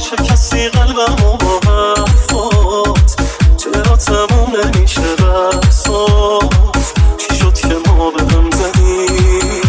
چه کسی قلبمو با حرفات چرا تموم نمیشه بحثات چی شد که ما به هم زدیم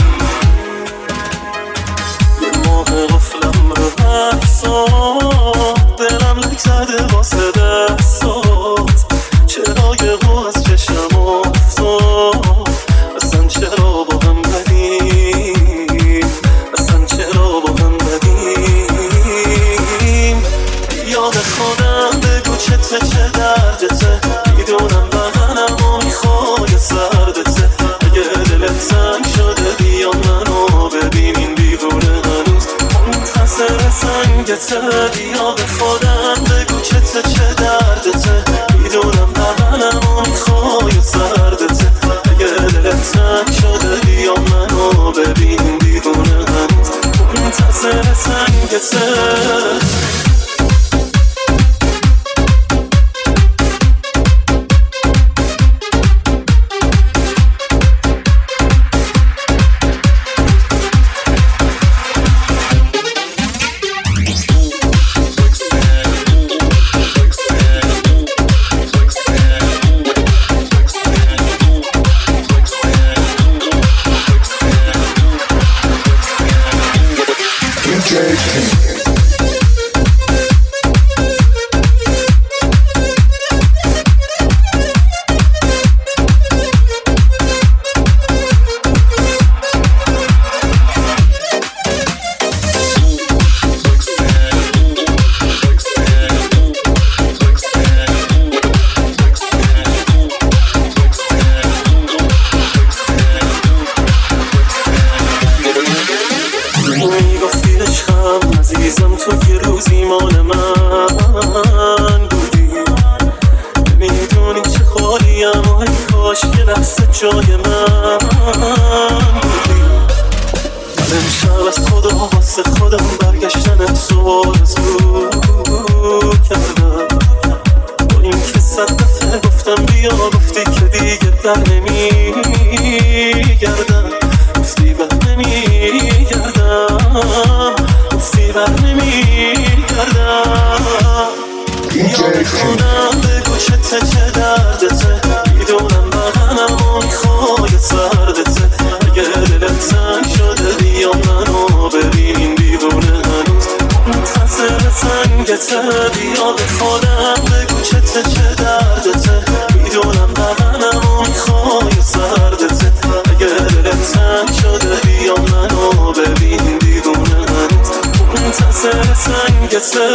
یه ماه غفلم رو عکسات دلم لک زده واسه دستات چرا یه قو از چشم افتاد اصلا چرا با هم بدیم اصلا چرا با هم بدیم یاد خودم بگو چته چه دردته میدونم بدنم و میخوای سردته اگه دلت تنگ شده بیا منو ببین این دیوونه هنوز منتظر سنگته یاد خودم بگو چته چه دردته میدونم بدنم و میخوای سردته اگه دلت تنگ شده بیا منو ببین این دیوونه هنوز منتظر سنگته جای من بودی من امشب از خدا واسه خودم برگشتن تو آرزو کردم با این که 100 دفعه گفتم بیا گفتی که دیگه در نمیگردم گفتی بر نمیگردم گفتی بر نمیگردم یاد کنم بگو چته چه دردته میدونم بدنم و میخوای سردته اگه دلت تنگ شده بیا منو ببین این دیوونه هنوز منتظر سنگته بیا به خودم بگو چته چه دردته میدونم بدنم و میخوای سردته اگه دلت تنگ شده بیا منو ببین این دیوونه هنوز منتظر سنگته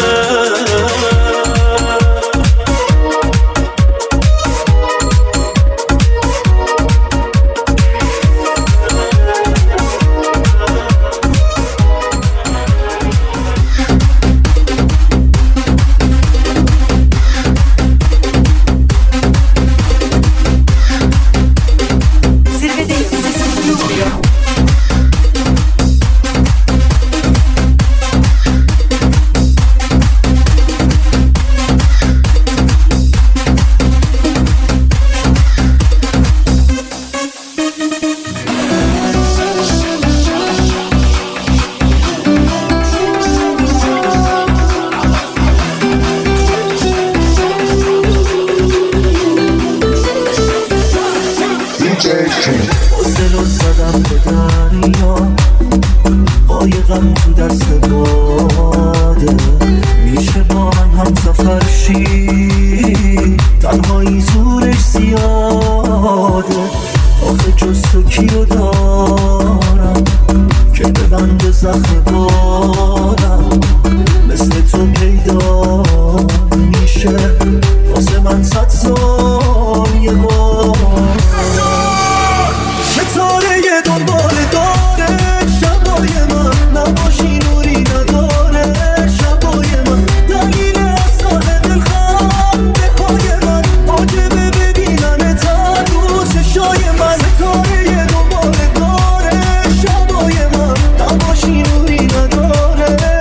دلو زدم به دریا قایقم تو دست باده میشه با من هم سفر شی تنهایی زورش زیاده آخه جز تو کیو دارم که ببنده زخم بادم مثل تو پیدا میشه واسه من 100 سال یه بار ستاره دنبال داره شبای من نباشی نوری نداره شبای من دلیل اصال دلخنده های من عاجبه ببینن تنوز شای من ستاره دنبال داره شبای من نباشی نوری نداره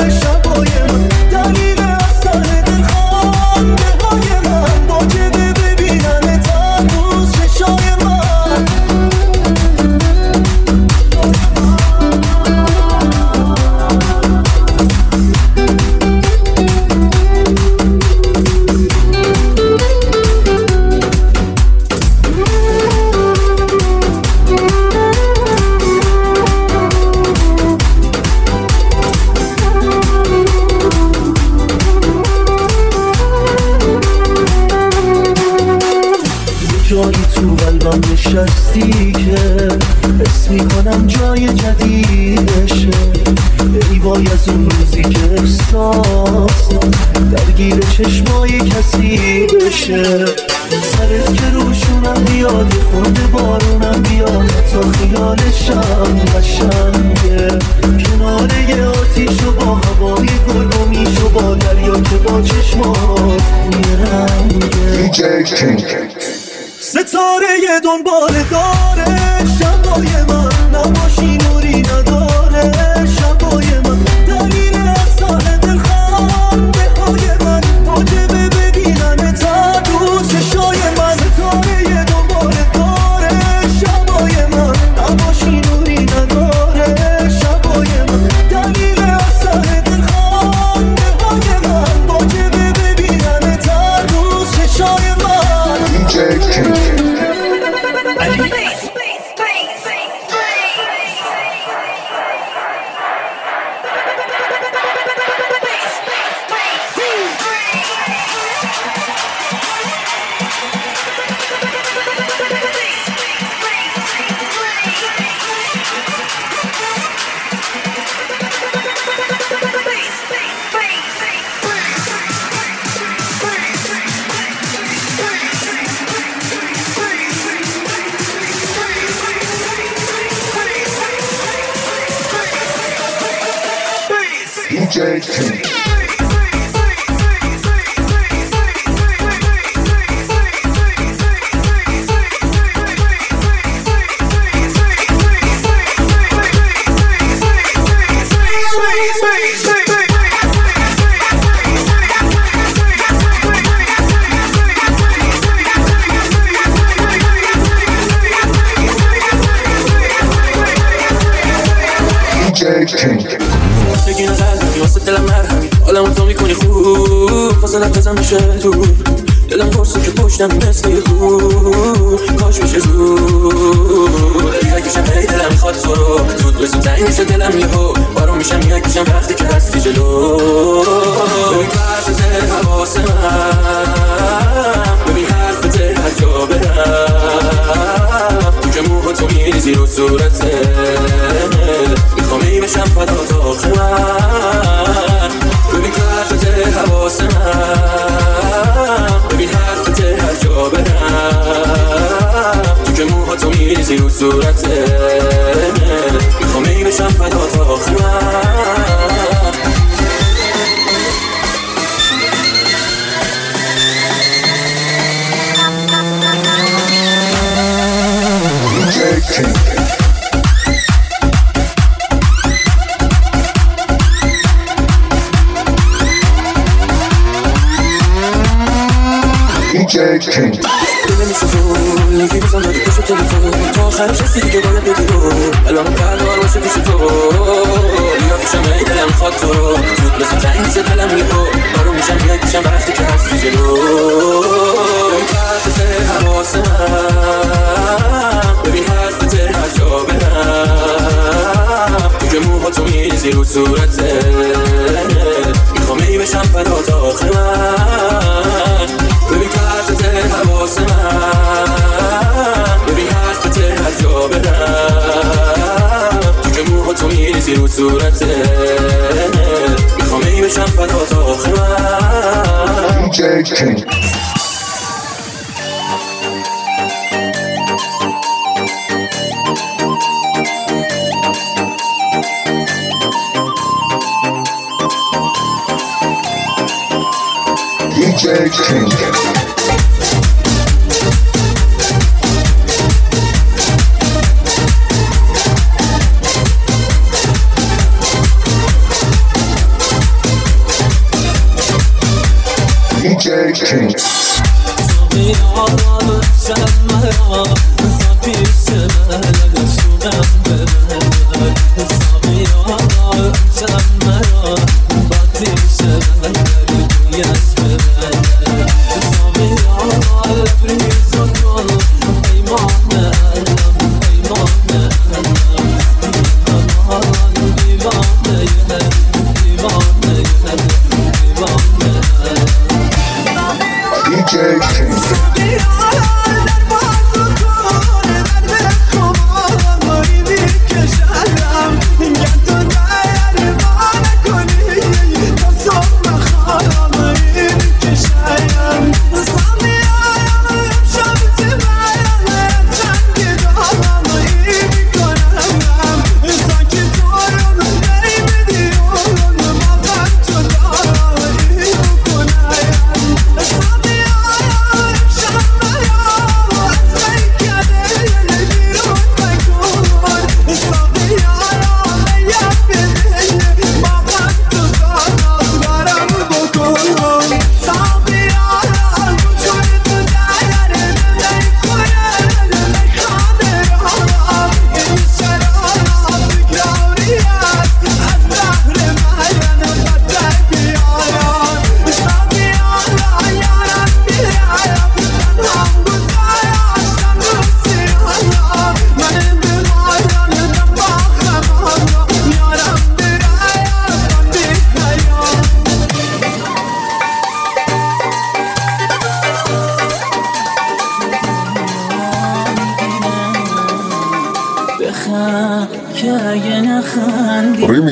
دنیای جدیدشه. ای وای از اون روزی که احساس درگیر چشمای کسی بشه. سرت که روشونم بیاد خورده بارونم بیاد تا خیالشم قشنگه. کناره آتیش و با هوای گرگومیش و با دریا که با چشمات میرنگه. ستاره دنبال داره شبای من، نباشی نوری نداره شبای من. دلیل اصال دلخنده های من واجبه ببینن تا رو چشای من. ستاره دنبال داره شبای من، نباشی نوری نداره شبای من. دلیل اصال دلخنده های من واجبه ببینن تا رو چشای من. بگی نظر واسه دلم مرهمی حالمو تو میکنی خوب فاصلت بزن بشه دور. دلم پرسه که پشتم مثل یه خوب کاش میشه زود. یکیشم هی دلم میخواد تو رو زود به زود تنگ میشه دلم یهو بارون میشم. یکیشم وقتی که هستی جلو. ببین حرفت حواس من، ببین حرفت هر جا برم. تو که موها تو میریزی رو صورته میخوام ای بشم فدا تا آخر من. ببین حرفت حواس من، ببین حرفت هر جا برم. تو که موها تو میریزی رو صورته میخوام ای بشم فدا تا آخر من. دلم میشه فول یکی بزن داری پشت تلفن تا آخرش هستی دیگه باید بگی رو الان پردار باشه پیش تو. بیا پیشم ای دلم خواد تو رو زود مثل تنگ میشه دلم یهو بارون میشم. یکیشم وقتی که هستی جلو. ببین حرفت حواس من، ببین حرفت هر جا برم. تو که موها تو میریزی رو صورته میخوام ای بشم فدا تا آخر من. ببین حرفت حواس من، ببین حرفت هر جا برم. تو که موها تو میریزی رو صورته میخوام ای بشم فدا تا آخر من. DJ King. DJ King. DJ King.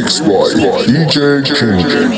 Remix by DJ King.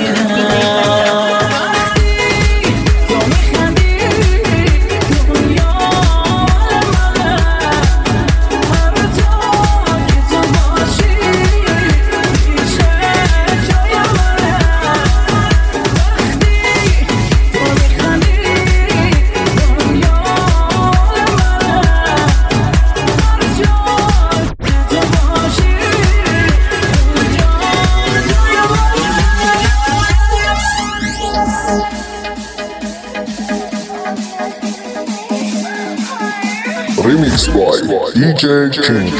Remix by DJ King.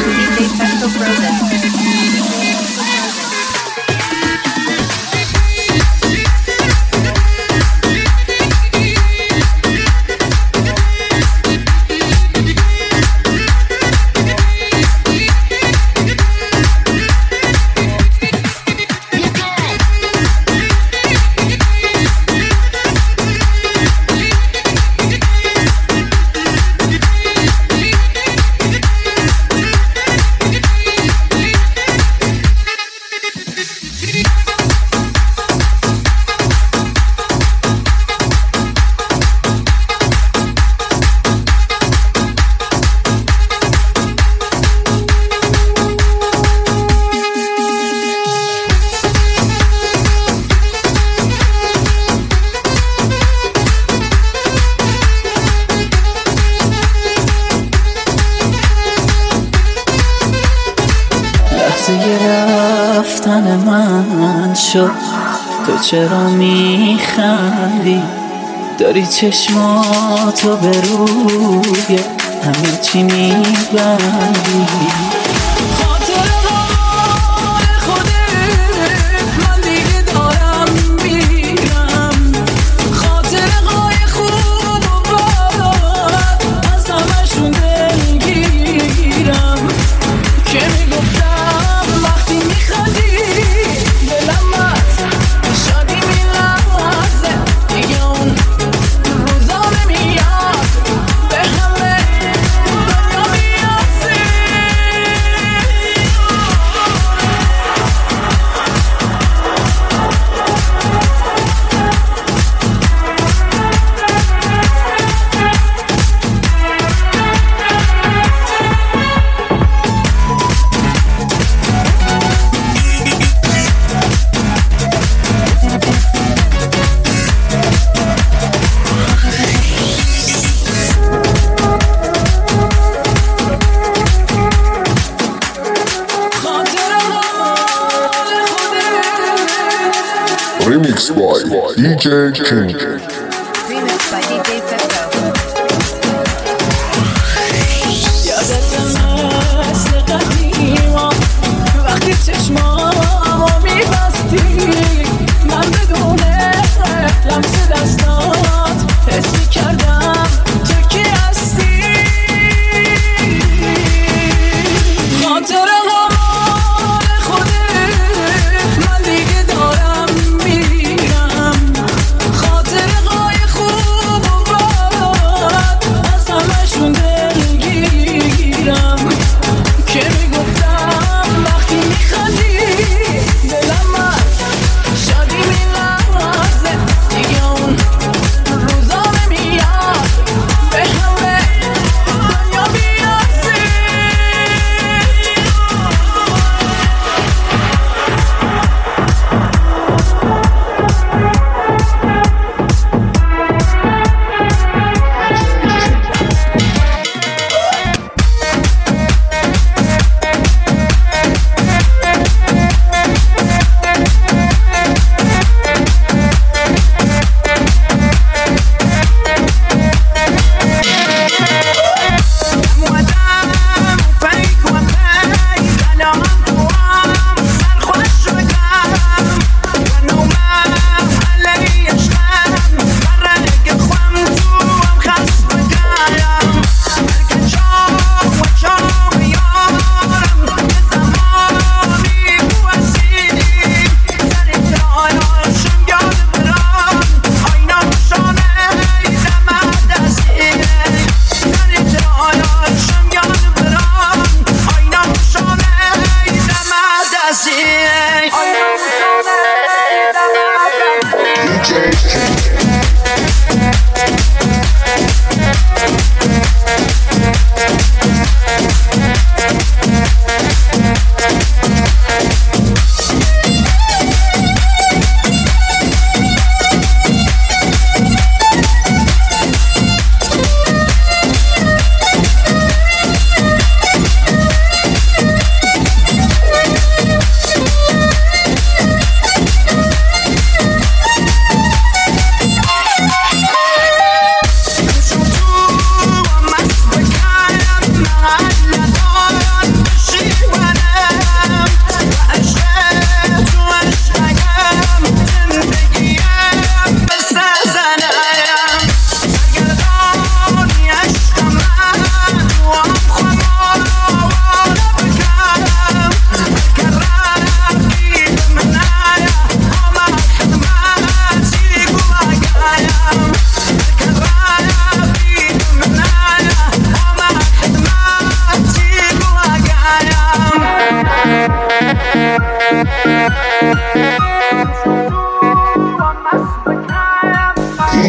رفتن من شد تو چرا میخندی داری چشماتو به روی همه چی میبندی خاطر حال خودت من دیگه دارم میرم خاطر قای خوب و بد از همشون دلگیرم که میگفتم وقتی میخندی دلم از شادی میلرزه دیگه اون روزا نمیاد به همه دنیا میرسه Remix by DJ King. Remix by DJ Fefo. یادت مثل قدیما وقتی چشمامو میبستی من بدون لمس دستات حس میکردم تو کی هستی خاطر حال خودت من دیگه دارم میرم خاطر قای خوب و بد از همشون دلگیرم که میگفتم وقتی میخندی دلم از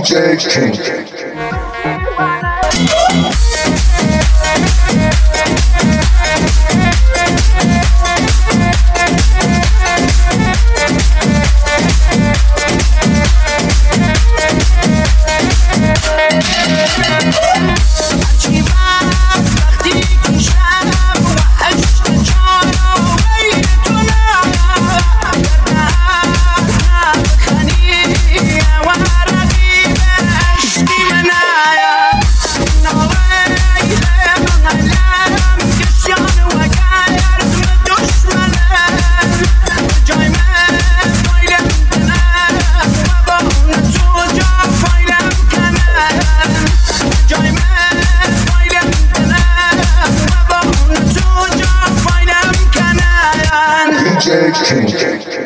DJ King. DJ King.